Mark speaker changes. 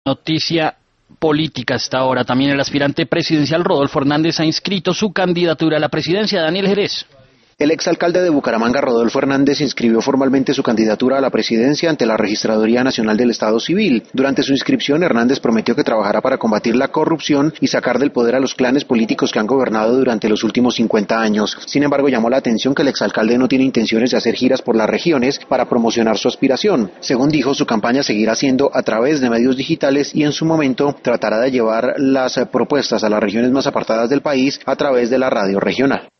Speaker 1: Noticia política hasta ahora. También el aspirante presidencial Rodolfo Hernández ha inscrito su candidatura a la presidencia. Daniel Jerez.
Speaker 2: El exalcalde de Bucaramanga, Rodolfo Hernández, inscribió formalmente su candidatura a la presidencia ante la Registraduría Nacional del Estado Civil. Durante su inscripción, Hernández prometió que trabajará para combatir la corrupción y sacar del poder a los clanes políticos que han gobernado durante los últimos 50 años. Sin embargo, llamó la atención que el exalcalde no tiene intenciones de hacer giras por las regiones para promocionar su aspiración. Según dijo, su campaña seguirá siendo a través de medios digitales y en su momento tratará de llevar las propuestas a las regiones más apartadas del país a través de la radio regional.